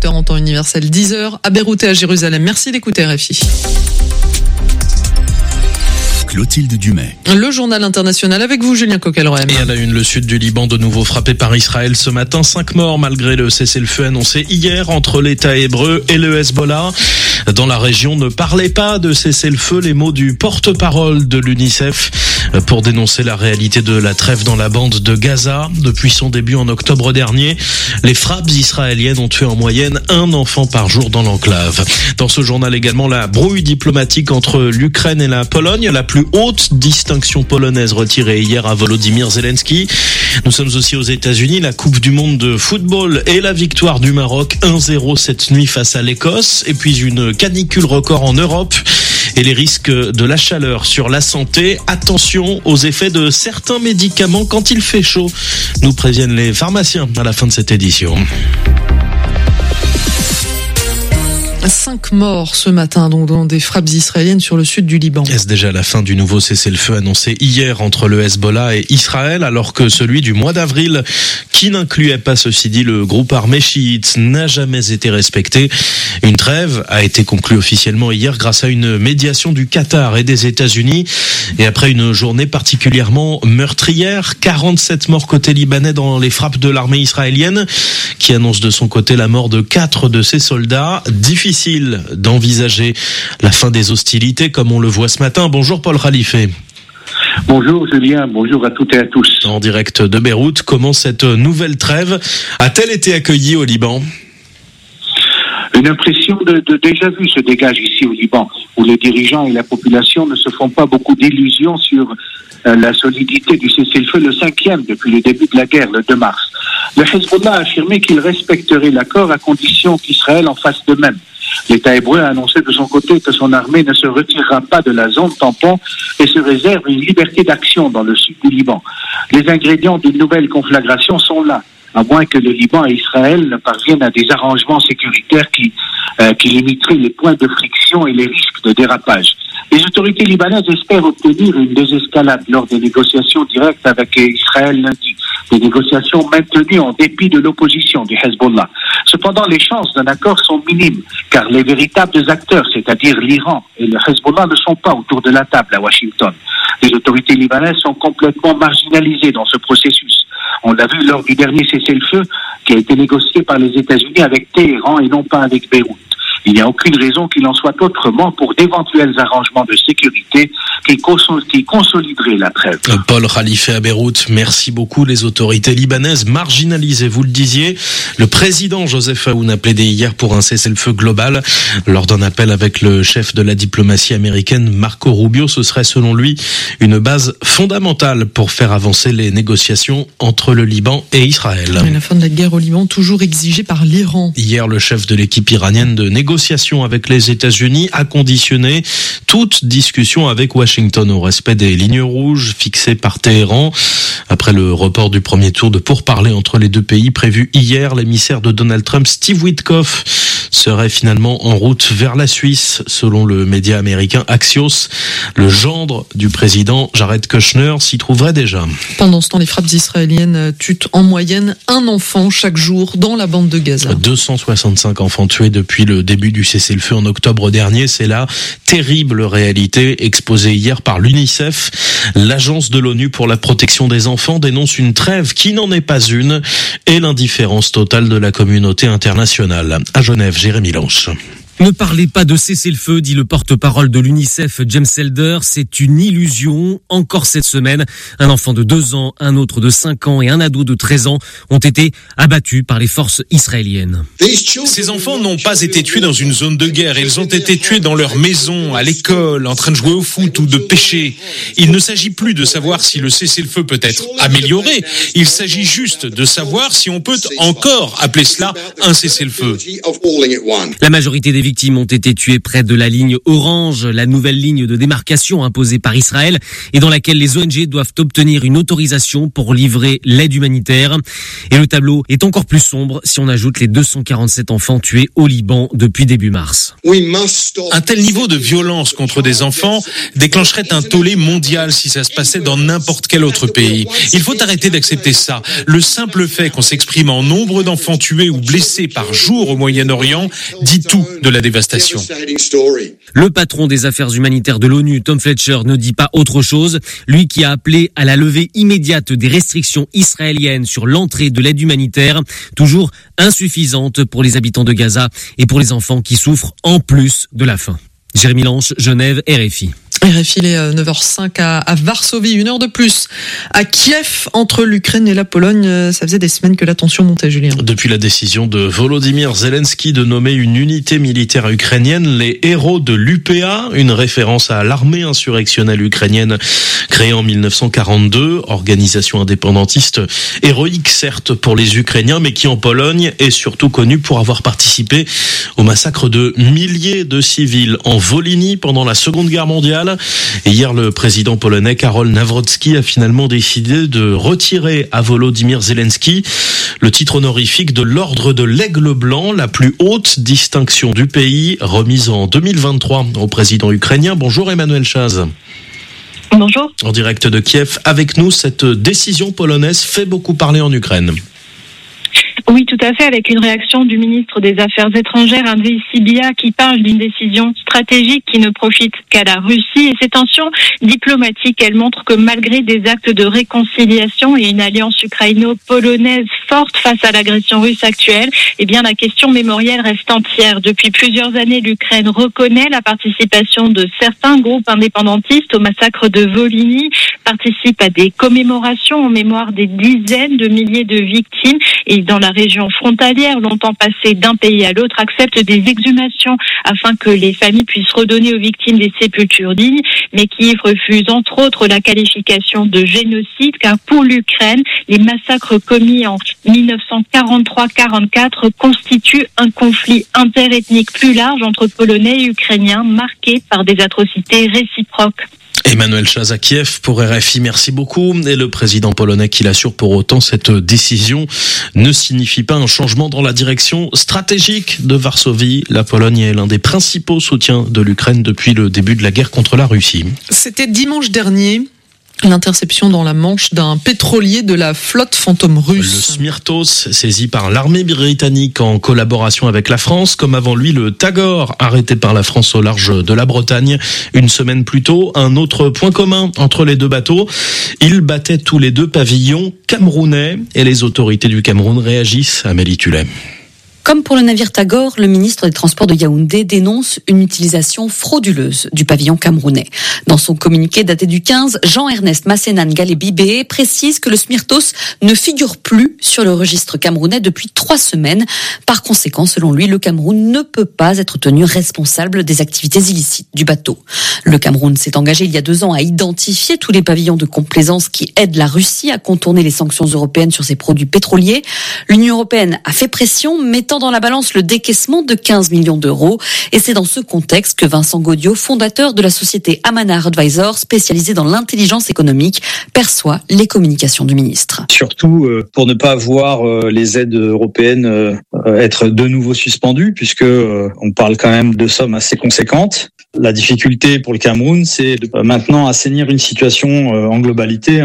Soccer en temps universel 10h à Beyrouth et à Jérusalem. Merci d'écouter RFI. Clotilde Dumais. Le journal international avec vous, Julien Coquelroem. Et à la une, le sud du Liban de nouveau frappé par Israël ce matin. 5 morts malgré le cessez-le-feu annoncé hier entre l'État hébreu et le Hezbollah. Dans la région, ne parlez pas de cessez-le-feu, les mots du porte-parole de l'UNICEF pour dénoncer la réalité de la trêve dans la bande de Gaza. Depuis son début en octobre dernier, les frappes israéliennes ont tué en moyenne un enfant par jour dans l'enclave. Dans ce journal également, la brouille diplomatique entre l'Ukraine et la Pologne, la plus haute distinction polonaise retirée hier à Volodymyr Zelensky. Nous sommes aussi aux États-Unis, la Coupe du monde de football et la victoire du Maroc 1-0 cette nuit face à l'Écosse. Et puis une canicule record en Europe et les risques de la chaleur sur la santé. Attention aux effets de certains médicaments quand il fait chaud, nous préviennent les pharmaciens à la fin de cette édition. 5 morts ce matin donc dans des frappes israéliennes sur le sud du Liban. Est-ce déjà la fin du nouveau cessez-le-feu annoncé hier entre le Hezbollah et Israël, alors que celui du mois d'avril, qui n'incluait pas, ceci dit, le groupe armé chiite, n'a jamais été respecté. Une trêve a été conclue officiellement hier grâce à une médiation du Qatar et des États-Unis. Et après une journée particulièrement meurtrière, 47 morts côté libanais dans les frappes de l'armée israélienne, qui annonce de son côté la mort de 4 de ses soldats. Difficile d'envisager la fin des hostilités comme on le voit ce matin. Bonjour Paul Khalife. Bonjour Julien, bonjour à toutes et à tous. En direct de Beyrouth, comment cette nouvelle trêve a-t-elle été accueillie au Liban ? Une impression de déjà-vu se dégage ici au Liban, où les dirigeants et la population ne se font pas beaucoup d'illusions sur la solidité du cessez-le-feu, le 5e depuis le début de la guerre, le 2 mars. Le Hezbollah a affirmé qu'il respecterait l'accord à condition qu'Israël en fasse de même. L'État hébreu a annoncé de son côté que son armée ne se retirera pas de la zone tampon et se réserve une liberté d'action dans le sud du Liban. Les ingrédients d'une nouvelle conflagration sont là, à moins que le Liban et Israël ne parviennent à des arrangements sécuritaires qui limiteraient les points de friction et les risques de dérapage. Les autorités libanaises espèrent obtenir une désescalade lors des négociations directes avec Israël lundi. Des négociations maintenues en dépit de l'opposition du Hezbollah. Cependant, les chances d'un accord sont minimes, car les véritables acteurs, c'est-à-dire l'Iran et le Hezbollah, ne sont pas autour de la table à Washington. Les autorités libanaises sont complètement marginalisées dans ce processus. On l'a vu lors du dernier cessez-le-feu qui a été négocié par les États-Unis avec Téhéran et non pas avec Beyrouth. Il n'y a aucune raison qu'il en soit autrement pour d'éventuels arrangements de sécurité qui consolideraient la trêve. Paul Khalife à Beyrouth, merci beaucoup. Les autorités libanaises marginalisées, vous le disiez. Le président Joseph Aoun a plaidé hier pour un cessez-le-feu global. Lors d'un appel avec le chef de la diplomatie américaine, Marco Rubio, ce serait selon lui une base fondamentale pour faire avancer les négociations entre le Liban et Israël. Et la fin de la guerre au Liban, toujours exigée par l'Iran. Hier, le chef de l'équipe iranienne de négociation avec les États-Unis a conditionné toute discussion avec Washington au respect des lignes rouges fixées par Téhéran. Après le report du premier tour de pourparlers entre les deux pays prévu hier, l'émissaire de Donald Trump, Steve Witkoff, serait finalement en route vers la Suisse, selon le média américain Axios. Le gendre du président, Jared Kushner, s'y trouverait déjà. Pendant ce temps, les frappes israéliennes tuent en moyenne un enfant chaque jour dans la bande de Gaza. 265 enfants tués depuis le début du cessez-le-feu en octobre dernier. C'est la terrible réalité exposée hier par l'UNICEF. L'agence de l'ONU pour la protection des enfants dénonce une trêve qui n'en est pas une et l'indifférence totale de la communauté internationale. À Genève, Jérémy Lanche. Ne parlez pas de cessez-le-feu, dit le porte-parole de l'UNICEF, James Elder. C'est une illusion. Encore cette semaine, un enfant de 2 ans, un autre de 5 ans et un ado de 13 ans ont été abattus par les forces israéliennes. Ces enfants n'ont pas été tués dans une zone de guerre. Ils ont été tués dans leur maison, à l'école, en train de jouer au foot ou de pêcher. Il ne s'agit plus de savoir si le cessez-le-feu peut être amélioré. Il s'agit juste de savoir si on peut encore appeler cela un cessez-le-feu. La majorité des victimes ont été tuées près de la ligne orange, la nouvelle ligne de démarcation imposée par Israël et dans laquelle les ONG doivent obtenir une autorisation pour livrer l'aide humanitaire. Et le tableau est encore plus sombre si on ajoute les 247 enfants tués au Liban depuis début mars. Un tel niveau de violence contre des enfants déclencherait un tollé mondial si ça se passait dans n'importe quel autre pays. Il faut arrêter d'accepter ça. Le simple fait qu'on s'exprime en nombre d'enfants tués ou blessés par jour au Moyen-Orient dit tout de la dévastation. Le patron des affaires humanitaires de l'ONU, Tom Fletcher, ne dit pas autre chose. Lui qui a appelé à la levée immédiate des restrictions israéliennes sur l'entrée de l'aide humanitaire, toujours insuffisante pour les habitants de Gaza et pour les enfants qui souffrent en plus de la faim. Jérémy Lanche, Genève, RFI. RFI, il est 9h05 à Varsovie, 1 heure de plus. À Kiev, entre l'Ukraine et la Pologne, ça faisait des semaines que la tension montait, Julien. Depuis la décision de Volodymyr Zelensky de nommer une unité militaire ukrainienne, les héros de l'UPA, une référence à l'armée insurrectionnelle ukrainienne créée en 1942, organisation indépendantiste héroïque certes pour les Ukrainiens, mais qui en Pologne est surtout connue pour avoir participé au massacre de milliers de civils en Volhynie pendant la Seconde Guerre mondiale. Et hier, le président polonais Karol Nawrocki a finalement décidé de retirer à Volodymyr Zelensky le titre honorifique de l'Ordre de l'Aigle Blanc, la plus haute distinction du pays, remise en 2023 au président ukrainien. Bonjour Emmanuel Chaz. Bonjour. En direct de Kiev, avec nous, cette décision polonaise fait beaucoup parler en Ukraine. Oui, tout à fait, avec une réaction du ministre des Affaires étrangères, Andriy Sybiha, qui parle d'une décision stratégique qui ne profite qu'à la Russie. Et ces tensions diplomatiques, elles montrent que malgré des actes de réconciliation et une alliance ukraino-polonaise forte face à l'agression russe actuelle, eh bien, la question mémorielle reste entière. Depuis plusieurs années, l'Ukraine reconnaît la participation de certains groupes indépendantistes au massacre de Volhynie, participe à des commémorations en mémoire des dizaines de milliers de victimes et dans la région frontalière, longtemps passée d'un pays à l'autre, accepte des exhumations afin que les familles puissent redonner aux victimes des sépultures dignes, mais Kiev refuse entre autres la qualification de génocide, car pour l'Ukraine, les massacres commis en 1943-44 constituent un conflit interethnique plus large entre Polonais et Ukrainiens, marqué par des atrocités réciproques. Emmanuel Chaz à Kiev pour RFI, merci beaucoup. Et le président polonais qui l'assure pour autant, cette décision ne signifie pas un changement dans la direction stratégique de Varsovie. La Pologne est l'un des principaux soutiens de l'Ukraine depuis le début de la guerre contre la Russie. C'était dimanche dernier. L'interception dans la Manche d'un pétrolier de la flotte fantôme russe. Le Smirtos, saisi par l'armée britannique en collaboration avec la France, comme avant lui le Tagor, arrêté par la France au large de la Bretagne. Une semaine plus tôt, un autre point commun entre les deux bateaux. Ils battaient tous les deux pavillons camerounais et les autorités du Cameroun réagissent. Amélie Tullet. Comme pour le navire Tagor, le ministre des Transports de Yaoundé dénonce une utilisation frauduleuse du pavillon camerounais. Dans son communiqué daté du 15, Jean-Ernest Massénan Galé-Bibé précise que le Smirtos ne figure plus sur le registre camerounais depuis 3 semaines. Par conséquent, selon lui, le Cameroun ne peut pas être tenu responsable des activités illicites du bateau. Le Cameroun s'est engagé il y a 2 ans à identifier tous les pavillons de complaisance qui aident la Russie à contourner les sanctions européennes sur ses produits pétroliers. L'Union européenne a fait pression, mettant dans la balance le décaissement de 15 millions d'euros. Et c'est dans ce contexte que Vincent Gaudiot, fondateur de la société Amanar Advisors, spécialisée dans l'intelligence économique, perçoit les communications du ministre. Surtout pour ne pas voir les aides européennes être de nouveau suspendues, puisque on parle quand même de sommes assez conséquentes. La difficulté pour le Cameroun, c'est de maintenant assainir une situation en globalité.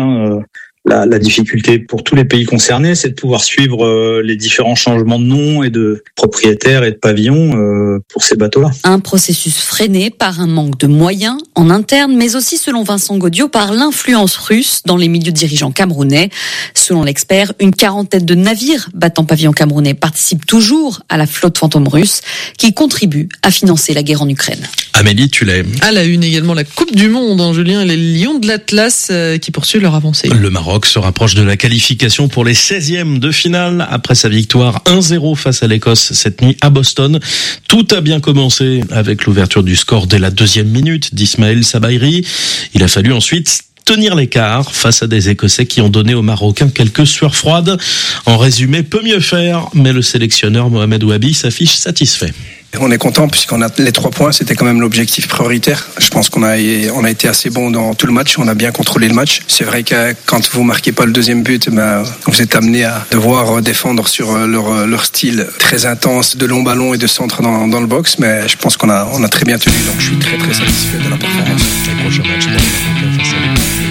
La difficulté pour tous les pays concernés, c'est de pouvoir suivre les différents changements de nom et de propriétaires et de pavillons pour ces bateaux-là. Un processus freiné par un manque de moyens en interne, mais aussi, selon Vincent Gaudiot, par l'influence russe dans les milieux dirigeants camerounais. Selon l'expert, une 40aine de navires battant pavillon camerounais participent toujours à la flotte fantôme russe qui contribue à financer la guerre en Ukraine. Amélie Tullet. À la une également la Coupe du Monde, Julien, et les Lions de l'Atlas qui poursuivent leur avancée. Le Maroc se rapproche de la qualification pour les 16e de finale après sa victoire 1-0 face à l'Écosse cette nuit à Boston. Tout a bien commencé avec l'ouverture du score dès la 2e minute d'Ismaël Sabaïri. Il a fallu ensuite tenir l'écart face à des Écossais qui ont donné aux Marocains quelques sueurs froides. En résumé, peut mieux faire, mais le sélectionneur Mohamed Ouabi s'affiche satisfait. On est content puisqu'on a les 3 points, c'était quand même l'objectif prioritaire. Je pense qu'on a été assez bon dans tout le match, on a bien contrôlé le match. C'est vrai que quand vous marquez pas le deuxième but, vous êtes amené à devoir défendre sur leur style très intense de long ballon et de centre dans le box, mais je pense qu'on a très bien tenu, donc je suis très très satisfait de la performance. Les prochains matchs face à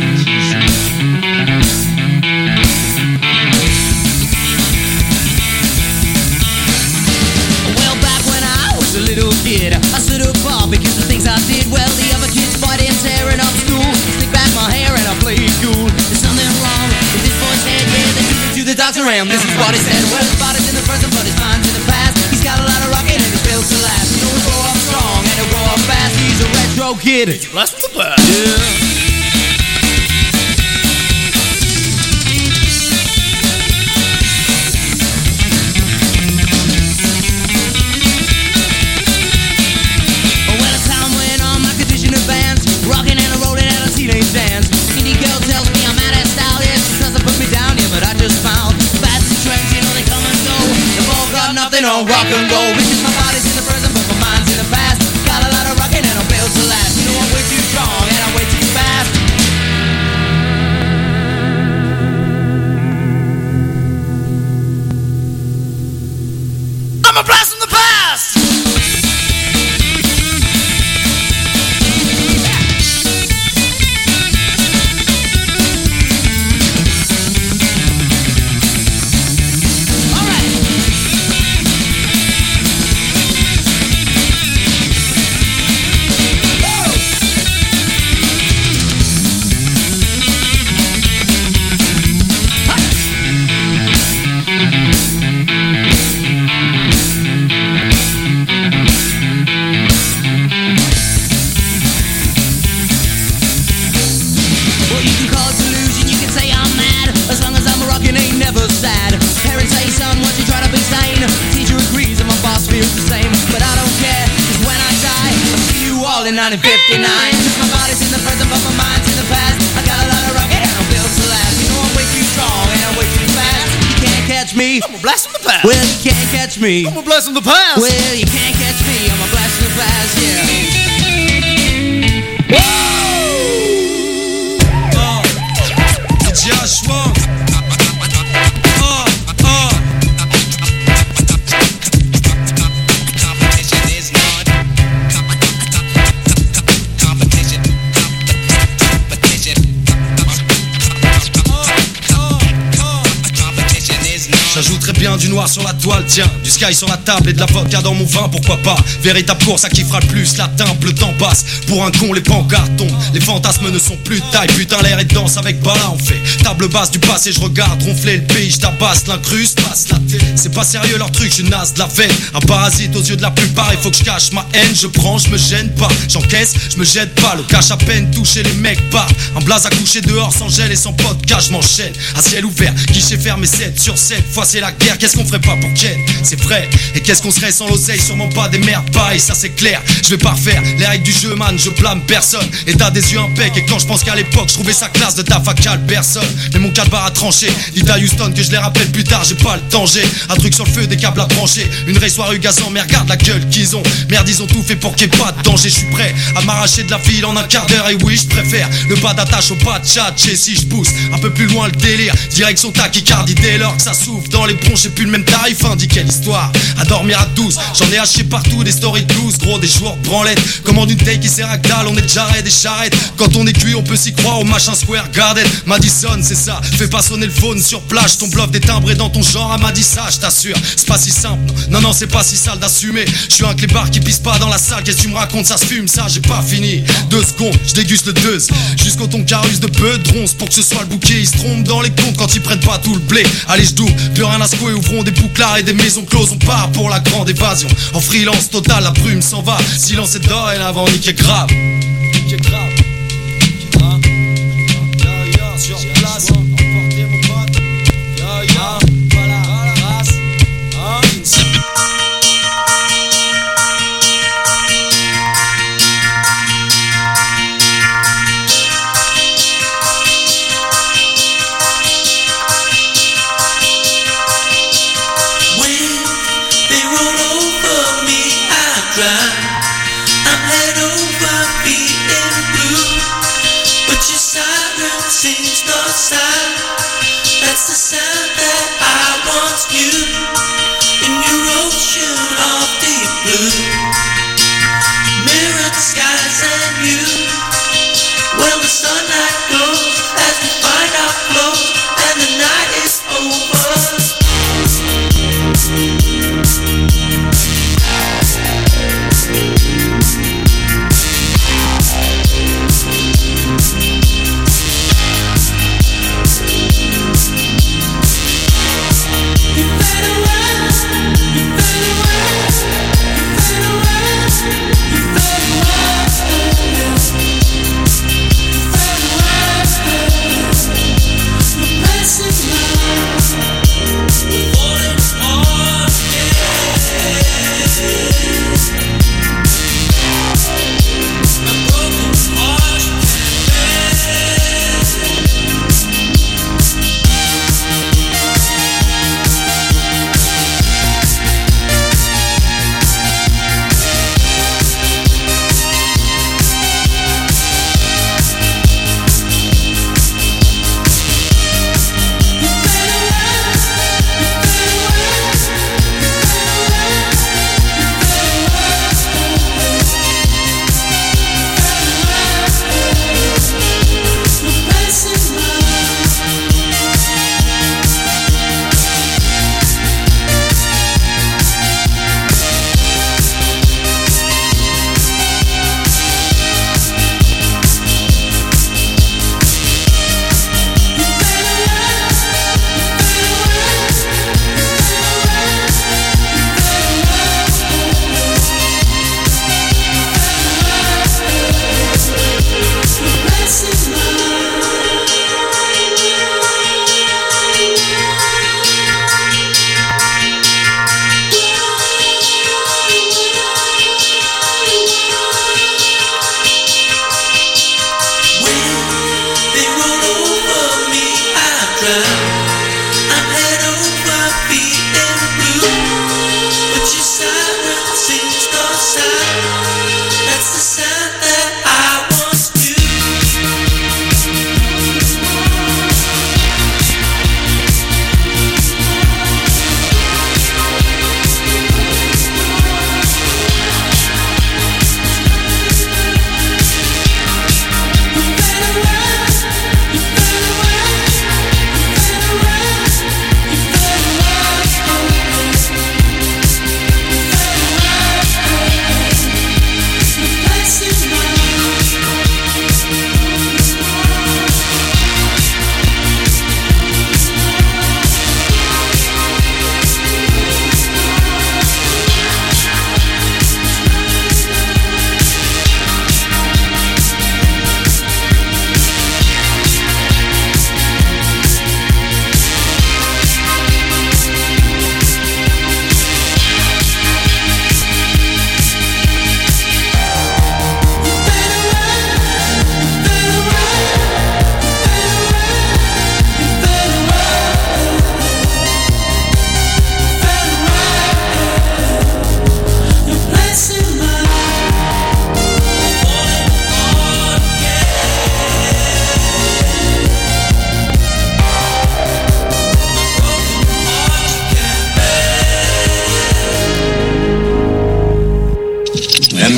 I stood apart because the things I did, well, the other kids fighting, tearing up school. Slick back my hair and I played cool. There's something wrong with this boy's head, yeah, they took him to the doctor and this is what he said. Well, his body's in the present, but his mind's in the past. He's got a lot of rocket and he's built to last. He's gonna grow up strong and he'll grow up fast. He's a retro kid. Blast with the past. Yeah. Rocking and rolling at a teenage dance. Indie girl tells me I'm out of style. Yeah, she tries to put me down, yeah, but I just found fads and trends, you know they come and go. They've all got nothing on rock and roll. Because my body's in the present, but my mind's in the past. Got a lot of rocking and I'm built to last. You know I'm way too strong and I'm way too fast. I'm a blast from the past. In 1959, my body's in the present, but my mind's in the past. I got a lot of rocket and I'm built to last. You know I'm way too strong and I'm way too fast. You can't catch me, I'm a blast from the past. Well, you can't catch me, I'm a blast from the past. Well, you can't catch me, I'm a blast from the past. Yeah. Joshua. J'ajouterais bien du noir sur la toile, tiens, du sky sur la table et de la vodka dans mon vin, pourquoi pas. Véritable course à qui fera le plus, la timbre, le temps passe. Pour un con, les pancartes tombent, les fantasmes ne sont plus de taille. Putain, l'air est dense avec Bala, on fait table basse du passé, je regarde ronfler le pays, je tabasse l'incruste, passe la tête. C'est pas sérieux leur truc, je naze de la veine. Un parasite aux yeux de la plupart, il faut que je cache ma haine. Je prends, je me gêne pas, j'encaisse, je me jette pas. Le cache à peine touché, les mecs partent. Un blaze à coucher dehors sans gel et sans podcast, je m'enchaîne. À ciel ouvert, guichet fermé 7 sur 7 fois c'est la guerre, qu'est-ce qu'on ferait pas pour Ken? C'est vrai, et qu'est-ce qu'on serait sans l'oseille? Sûrement pas des merdes pareilles, ça c'est clair. Je vais pas refaire les règles du jeu, man, je blâme personne. Et t'as des yeux impeccs, et quand je pense qu'à l'époque je trouvais ça classe de ta facal personne. Mais mon cas de barre a tranché, dit à Houston que je les rappelle plus tard, j'ai pas le danger. Un truc sur le feu, des câbles à brancher, une race rugazant, mais regarde la gueule qu'ils ont. Merde, ils ont tout fait pour qu'il n'y ait pas de danger. Je suis prêt à m'arracher de la file en un quart d'heure, et oui, je préfère le pas d'attache au pas de chat. Et si je pousse un peu plus loin le délire, direction tachycardie dès lors que ça souffle dans les bronches. J'ai plus le même tarif, hein, dit quelle histoire. À dormir à 12, j'en ai haché partout des stories de blues, gros, des joueurs de branlette. Commande une take qui sert à dalle, on est déjà raide et charrette. Quand on est cuit, on peut s'y croire au machin Square Garden. Madison, c'est ça, fais pas sonner le phone sur plage. Ton bluff des timbrés dans ton genre, m'a dit ça, je t'assure. C'est pas si simple, non, c'est pas si sale d'assumer. Je suis un clébard qui pisse pas dans la salle, qu'est-ce que tu me racontes, ça se fume, ça, j'ai pas fini. 2 secondes, je déguste le 2 jusqu'au ton carus de peu de ronces. Pour que ce soit le bouquet, ils se trompent dans les comptes quand ils prennent pas tout le blé. Allez, je double, plus rien à secouer, ouvrons des bouclards et des maisons closes. On part pour la grande évasion. En freelance total, la brume s'en va. Silence et dorénavant, niqué grave. Niqué grave. Hein? Sur place, emportez mon pote. Voilà, race. Hein? When they roll over me, I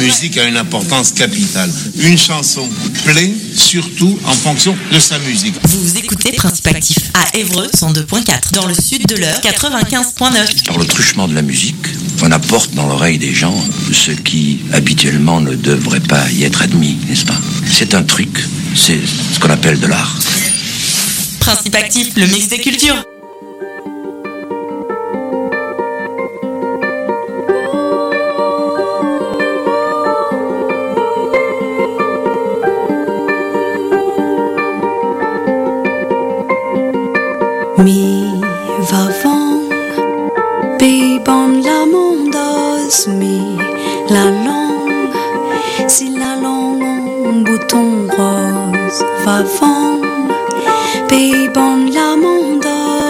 musique a une importance capitale. Une chanson plaît surtout en fonction de sa musique. Vous écoutez Principe Actif à Évreux 102.4, dans le sud de l'Eure 95.9. Par le truchement de la musique, on apporte dans l'oreille des gens ce qui habituellement ne devrait pas y être admis, n'est-ce pas? C'est un truc, c'est ce qu'on appelle de l'art. Principe Actif, le mix des cultures. Mi va vang, bibon la mondos, mi la langue, si la langue bouton rose va vang, bibon la mondos,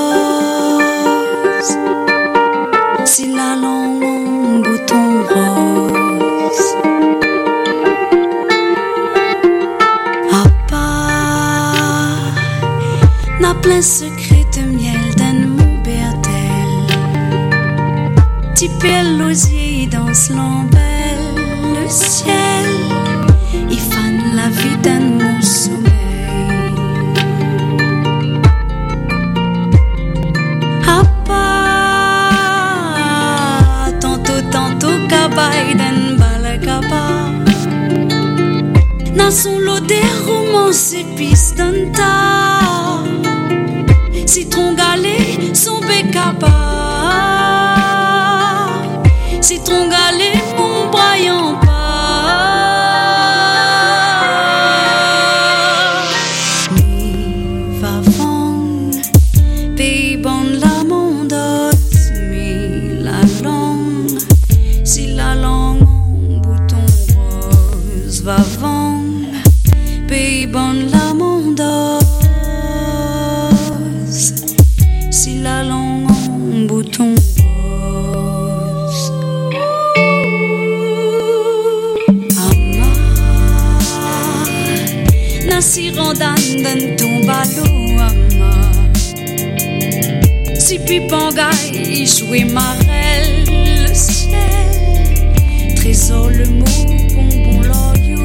si la langue bouton rose. Appa n'a plein secret de miel d'un mon bertel, petit l'osier danse l'embelle, le ciel, il fan la vie d'un mon sommeil. Appa, tantôt, cabaye d'un balakaba, dans son lot des romances épices d'un tas. Citron galé, son bécaba. Citron galé, mon braillant pas. Mi va vang, pays bon la mondos, mi la langue. Si la langue en bouton rose va vang, pays bon la mondos. Si la langue en bouton rose. Ama nasi rondan dan tombalo ama. Si pipangay jouer marelle le ciel, trésor le mot bonbon l'oyo.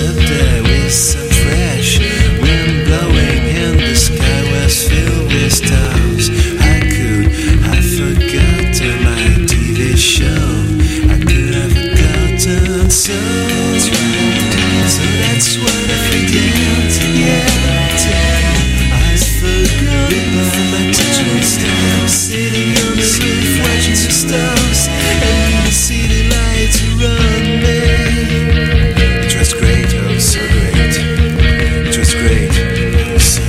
stood there with some fresh wind blowing and the sky was filled with stars. I could have forgotten my TV show. I could have forgotten so that's what I forget. Yeah, I forgot about my touchdown. Sitting on the roof watching the stars and the city lights around me. It was great, oh so great. It was great, oh so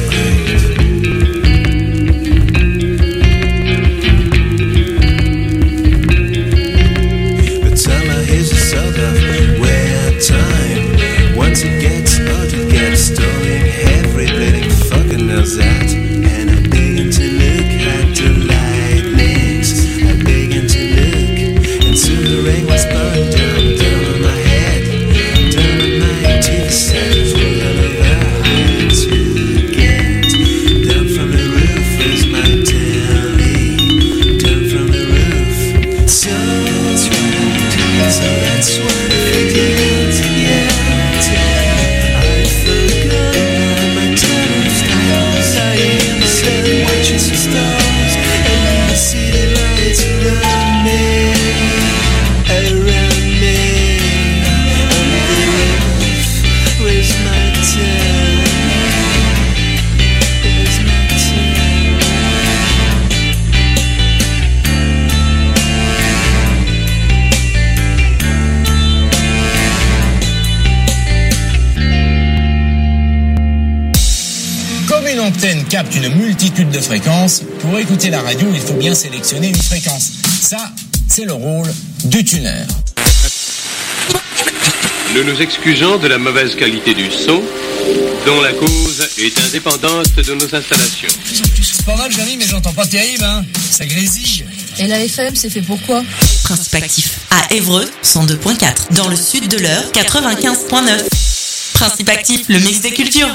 great. But summer is a sort of weird time. Once it gets hot, it gets stalling. Every bleeding fucking knows that. And I begin to look at the lightnings. I begin to look, and soon the rain was pouring down on my head, down on my TV set, full of hard to get. Down from the roof is my telly, down from the roof. So that's what I forget, yeah. I forgot about my touchdowns. I am the watching some stars and the city lights around me, around me. On the roof, where's my town? Where's my town? Comme une antenne capte une multitude de fréquences, pour écouter la radio, il faut bien sélectionner une fréquence. Ça, c'est le rôle du tuner. Nous nous excusons de la mauvaise qualité du son, dont la cause est indépendante de nos installations. C'est pas mal, Johnny, mais j'entends pas terrible, hein. Ça grésille. Et la FM, c'est fait pour quoi? Principe actif à Évreux 102.4. Dans le sud de l'Eure 95.9. Principe actif, le mix des cultures.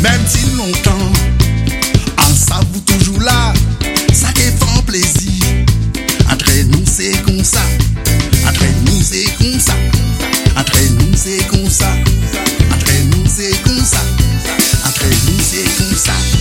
même si longtemps, en ça vous toujours là, ça qui fait plaisir. Entre nous c'est comme ça, entre nous c'est comme ça, entre nous c'est comme ça, entre nous c'est comme ça, entre nous c'est comme ça.